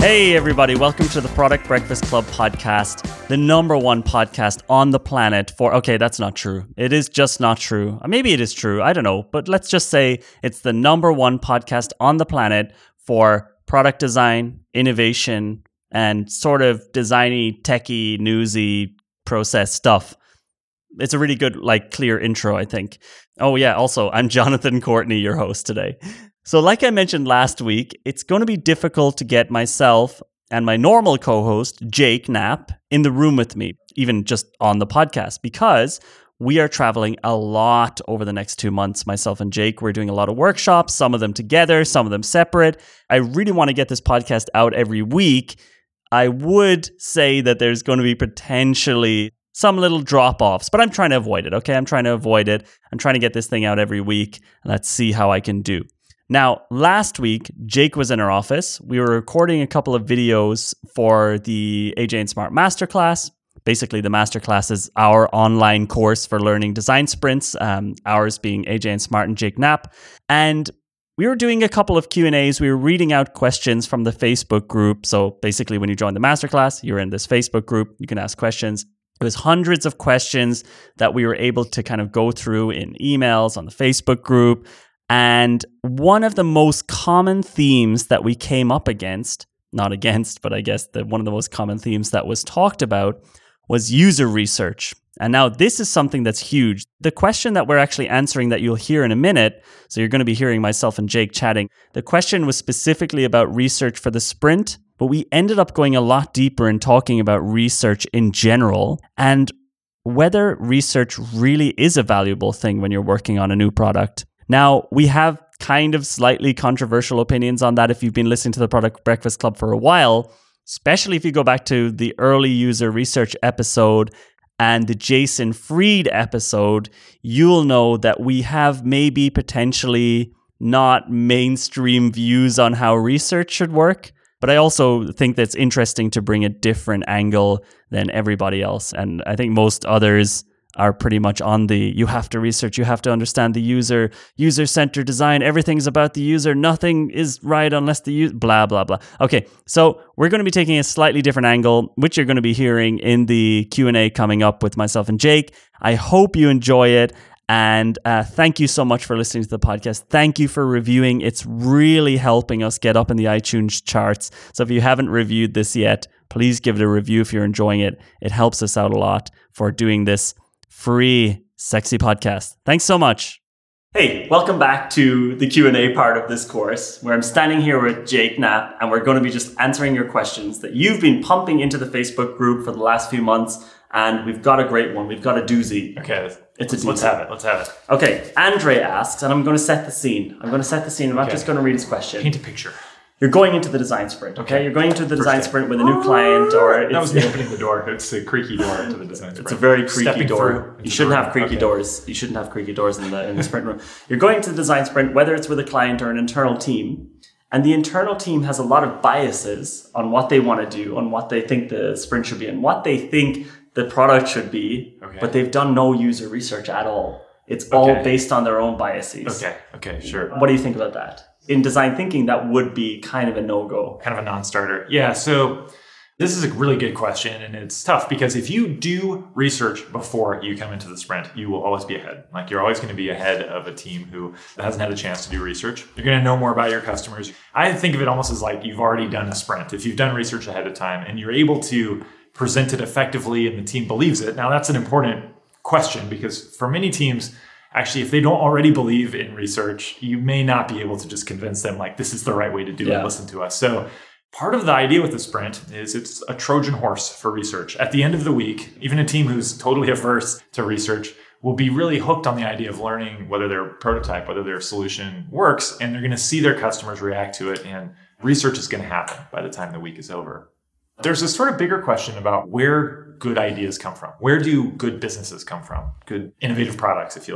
Hey everybody, welcome to the Product Breakfast Club podcast, the number one podcast on the planet for, okay, that's not true. It is just not true. Maybe it is true, I don't know, but let's just say it's the number one podcast on the planet for product design, innovation, and sort of designy, techie, newsy process stuff. It's a really good, clear intro, I think. Oh yeah, also, I'm Jonathan Courtney, your host today. So like I mentioned last week, it's going to be difficult to get myself and my normal co-host, Jake Knapp, in the room with me, even just on the podcast, because we are traveling a lot over the next 2 months, myself and Jake. We're doing a lot of workshops, some of them together, some of them separate. I really want to get this podcast out every week. I would say that there's going to be potentially some little drop-offs, but I'm trying to avoid it, okay? I'm trying to avoid it. I'm trying to get this thing out every week, and let's see how I can do. Now, last week, Jake was in our office. We were recording a couple of videos for the AJ and Smart Masterclass. Basically, the Masterclass is our online course for learning design sprints, ours being AJ and Smart and Jake Knapp. And we were doing a couple of Q&As. We were reading out questions from the Facebook group. So basically, when you join the Masterclass, you're in this Facebook group. You can ask questions. It was hundreds of questions that we were able to kind of go through in emails on the Facebook group. And one of the most common themes that we came up against, not against, but I guess one of the most common themes that was talked about was user research. And now this is something that's huge. The question that we're actually answering that you'll hear in a minute, so you're going to be hearing myself and Jake chatting, the question was specifically about research for the sprint, but we ended up going a lot deeper in talking about research in general and whether research really is a valuable thing when you're working on a new product. Now, we have kind of slightly controversial opinions on that if you've been listening to the Product Breakfast Club for a while, especially if you go back to the early user research episode and the Jason Fried episode, you'll know that we have maybe potentially not mainstream views on how research should work. But I also think that's interesting to bring a different angle than everybody else. And I think most others are pretty much on the, you have to research, you have to understand the user-centered design, everything's about the user, nothing is right unless the user, blah, blah, blah. Okay, so we're going to be taking a slightly different angle, which you're going to be hearing in the Q&A coming up with myself and Jake. I hope you enjoy it. And thank you so much for listening to the podcast. Thank you for reviewing. It's really helping us get up in the iTunes charts. So if you haven't reviewed this yet, please give it a review if you're enjoying it. It helps us out a lot for doing this free, sexy podcast. Thanks so much. Hey, welcome back to the Q&A part of this course, where I'm standing here with Jake Knapp, and we're going to be just answering your questions that you've been pumping into the Facebook group for the last few months. And we've got a great one. We've got a doozy. Okay, it's a doozy. Let's have it. Okay, Andre asks, and I'm going to set the scene. I'm not just going to read his question. Paint a picture. You're going into the design sprint, okay? You're going into the design sprint with a new client, or that was me opening the door. It's a creaky door into the design sprint. It's a very creaky door. You shouldn't have creaky doors. You shouldn't have creaky doors in the sprint room. You're going to the design sprint, whether it's with a client or an internal team, and the internal team has a lot of biases on what they want to do, on what they think the sprint should be, and what they think the product should be, but they've done no user research at all. It's all based on their own biases. Okay, sure. What do you think about that? In design thinking, that would be kind of a no-go. Kind of a non-starter. Yeah, so this is a really good question, and it's tough because if you do research before you come into the sprint, you will always be ahead. You're always going to be ahead of a team who hasn't had a chance to do research. You're going to know more about your customers. I think of it almost as like you've already done a sprint. If you've done research ahead of time and you're able to present it effectively and the team believes it. Now, that's an important question because for many teams, actually, if they don't already believe in research, you may not be able to just convince them this is the right way to do it, listen to us. So part of the idea with the sprint is it's a Trojan horse for research. At the end of the week, even a team who's totally averse to research will be really hooked on the idea of learning whether their prototype, whether their solution works, and they're going to see their customers react to it, and research is going to happen by the time the week is over. There's this sort of bigger question about where good ideas come from. Where do good businesses come from? Good innovative products, if you like.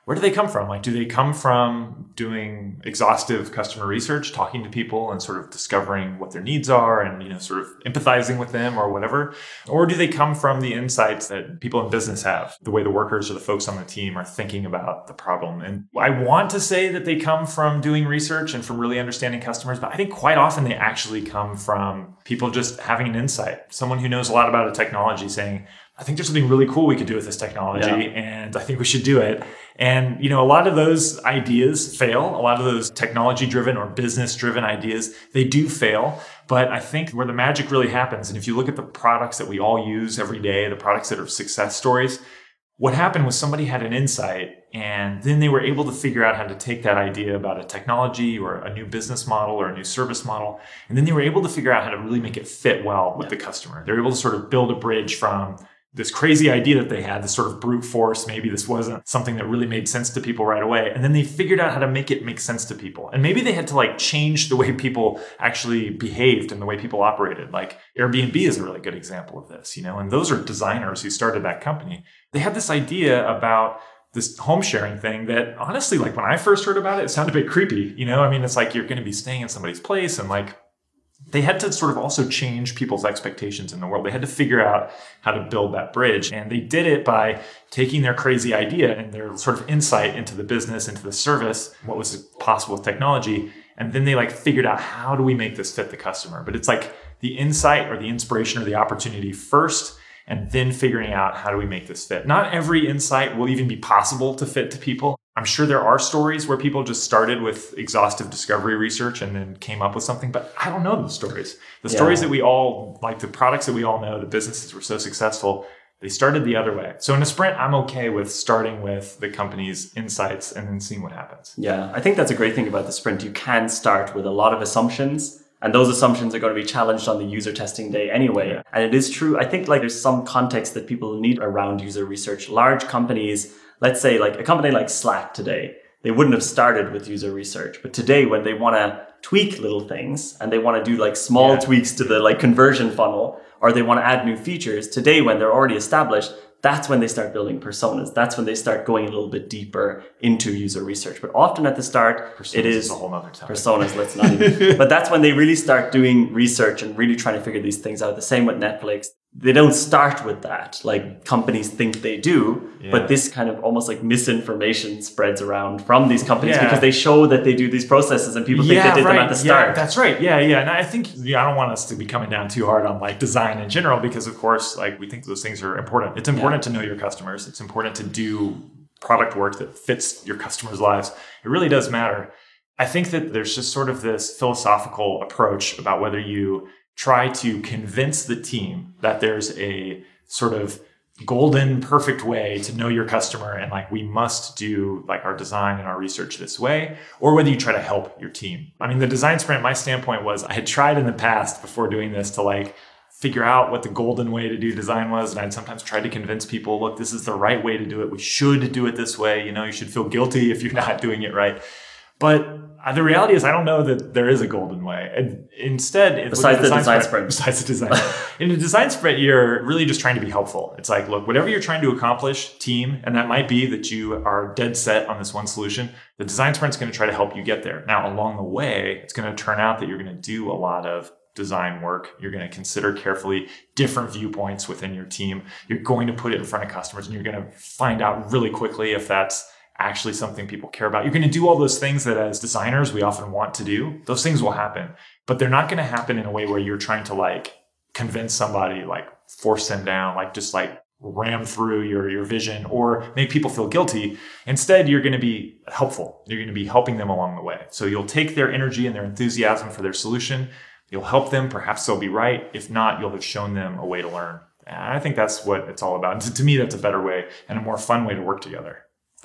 where do they come from? Like, do they come from doing exhaustive customer research, talking to people and sort of discovering what their needs are and, sort of empathizing with them or whatever? Or do they come from the insights that people in business have, the way the workers or the folks on the team are thinking about the problem? And I want to say that they come from doing research and from really understanding customers, but I think quite often they actually come from people just having an insight, someone who knows a lot about a technology saying, I think there's something really cool we could do with this technology, and I think we should do it. And, a lot of those ideas fail. A lot of those technology-driven or business-driven ideas, they do fail. But I think where the magic really happens, and if you look at the products that we all use every day, the products that are success stories, what happened was somebody had an insight, and then they were able to figure out how to take that idea about a technology or a new business model or a new service model, and then they were able to figure out how to really make it fit well with the customer. They were able to sort of build a bridge from this crazy idea that they had, this sort of brute force. Maybe this wasn't something that really made sense to people right away. And then they figured out how to make it make sense to people. And maybe they had to change the way people actually behaved and the way people operated. Like Airbnb is a really good example of this, and those are designers who started that company. They had this idea about this home sharing thing that honestly, when I first heard about it, it sounded a bit creepy. It's like you're going to be staying in somebody's place and they had to sort of also change people's expectations in the world. They had to figure out how to build that bridge. And they did it by taking their crazy idea and their sort of insight into the business, into the service, what was possible with technology. And then they figured out, how do we make this fit the customer? But it's the insight or the inspiration or the opportunity first, and then figuring out, how do we make this fit? Not every insight will even be possible to fit to people. I'm sure there are stories where people just started with exhaustive discovery research and then came up with something, but I don't know those stories. The stories that we all, the products that we all know, the businesses were so successful, they started the other way. So in a sprint, I'm okay with starting with the company's insights and then seeing what happens. Yeah, I think that's a great thing about the sprint. You can start with a lot of assumptions, and those assumptions are going to be challenged on the user testing day anyway. Yeah. And it is true. I think there's some context that people need around user research. Large companies, let's say a company like Slack today, they wouldn't have started with user research. But today, when they want to tweak little things and they want to do small tweaks to the conversion funnel, or they want to add new features, today when they're already established, that's when they start building personas. That's when they start going a little bit deeper into user research. But often at the start, personas it is a whole other topic. Personas, let's not even. But that's when they really start doing research and really trying to figure these things out. The same with Netflix. They don't start with that companies think they do, but this kind of almost misinformation spreads around from these companies because they show that they do these processes and people think they did them at the start. Yeah, that's right. Yeah. And I think I don't want us to be coming down too hard on design in general, because of course, we think those things are important. It's important to know your customers. It's important to do product work that fits your customers' lives. It really does matter. I think that there's just sort of this philosophical approach about whether you try to convince the team that there's a sort of golden, perfect way to know your customer and we must do our design and our research this way, or whether you try to help your team. I mean, the design sprint, my standpoint was I had tried in the past before doing this to figure out what the golden way to do design was. And I'd sometimes tried to convince people, look, this is the right way to do it. We should do it this way. You should feel guilty if you're not doing it right. But the reality is, I don't know that there is a golden way. And instead, besides the design sprint. Besides the design sprint. In a design sprint, you're really just trying to be helpful. It's look, whatever you're trying to accomplish, team, and that might be that you are dead set on this one solution, the design sprint's going to try to help you get there. Now, along the way, it's going to turn out that you're going to do a lot of design work. You're going to consider carefully different viewpoints within your team. You're going to put it in front of customers, and you're going to find out really quickly if that's actually something people care about. You're going to do all those things that as designers we often want to do. Those things will happen, but they're not going to happen in a way where you're trying to convince somebody, force them down, just ram through your vision or make people feel guilty. Instead, you're going to be helpful. You're going to be helping them along the way. So you'll take their energy and their enthusiasm for their solution. You'll help them. Perhaps they'll be right. If not, you'll have shown them a way to learn. And I think that's what it's all about. To me, that's a better way and a more fun way to work together.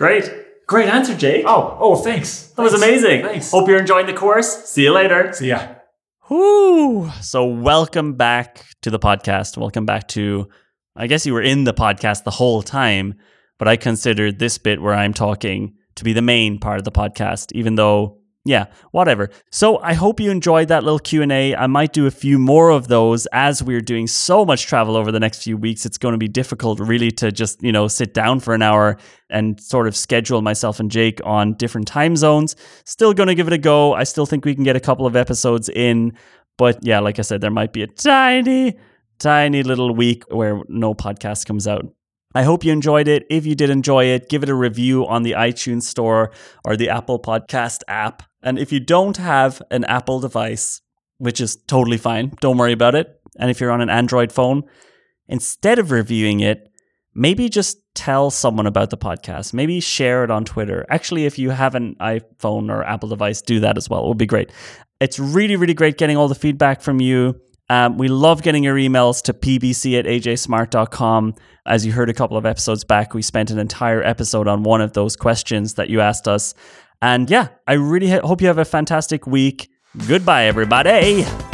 Great answer, Jake. Oh, thanks. That was amazing. Thanks. Hope you're enjoying the course. See you later. See ya. Whoo. So welcome back to the podcast. Welcome back to, I guess you were in the podcast the whole time, but I considered this bit where I'm talking to be the main part of the podcast, even though Yeah, whatever. So I hope you enjoyed that little Q&A. I might do a few more of those as we're doing so much travel over the next few weeks. It's going to be difficult really to just, sit down for an hour and sort of schedule myself and Jake on different time zones. Still going to give it a go. I still think we can get a couple of episodes in. But yeah, like I said, there might be a tiny little week where no podcast comes out. I hope you enjoyed it. If you did enjoy it, give it a review on the iTunes Store or the Apple Podcast app. And if you don't have an Apple device, which is totally fine, don't worry about it. And if you're on an Android phone, instead of reviewing it, maybe just tell someone about the podcast. Maybe share it on Twitter. Actually, if you have an iPhone or Apple device, do that as well. It would be great. It's really, really great getting all the feedback from you. We love getting your emails to pbc@ajsmart.com. As you heard a couple of episodes back, we spent an entire episode on one of those questions that you asked us. And yeah, I really hope you have a fantastic week. Goodbye, everybody.